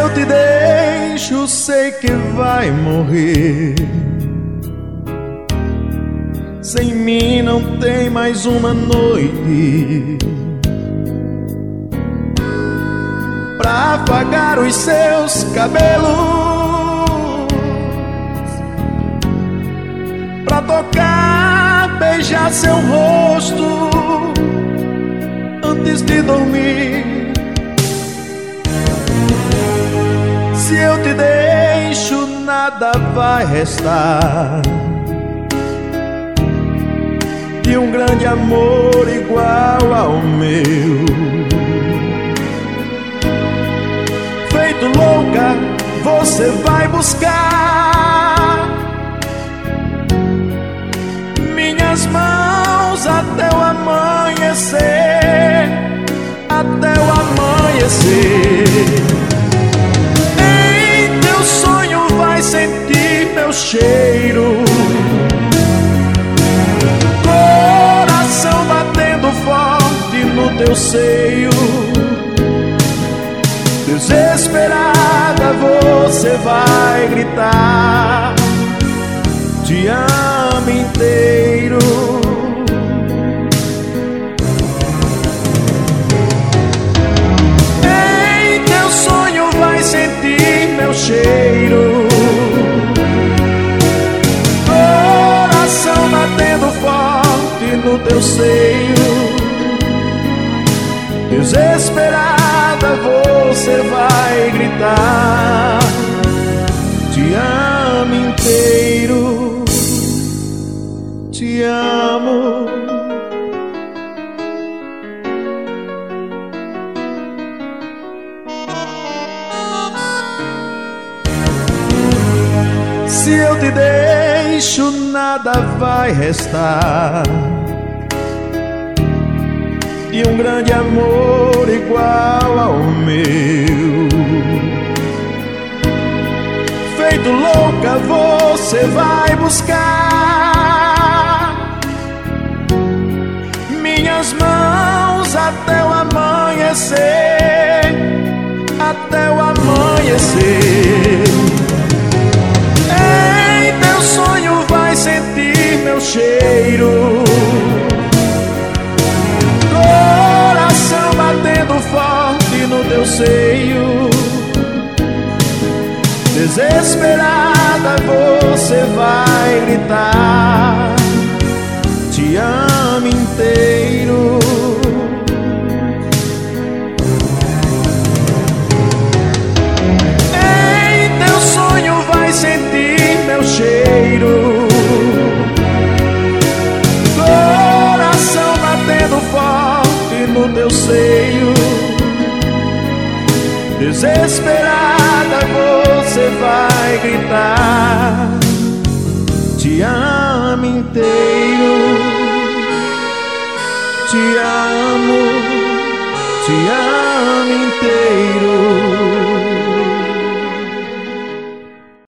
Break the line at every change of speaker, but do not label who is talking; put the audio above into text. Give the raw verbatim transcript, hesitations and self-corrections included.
eu te deixo, sei que vai morrer. Sem mim não tem mais uma noite pra afagar os seus cabelos, pra tocar, beijar seu rosto antes de dormir. Se eu te deixo, nada vai restar de um grande amor igual ao meu. Feito louca, você vai buscar minhas mãos até o amanhecer, até o amanhecer. Em teu sonho vai sentir meu cheiro, coração batendo forte no teu seio. Desesperada você vai gritar: te amo inteiro. Em teu sonho vai sentir meu cheiro, coração batendo forte no teu seio. Desesperada você vai gritar: te amo inteiro, te amo. Se eu te deixo, nada vai restar de um grande amor igual ao meu. Feito louca você vai buscar minhas mãos até o amanhecer, até o amanhecer. Em teu sonho vai sentir meu cheiro, coração batendo forte no teu seio. Desesperada você vai gritar: te amo inteiro. Em teu sonho vai sentir meu cheiro, coração batendo forte no teu seio. Desesperada você vai gritar: te amo inteiro, te amo, te amo inteiro.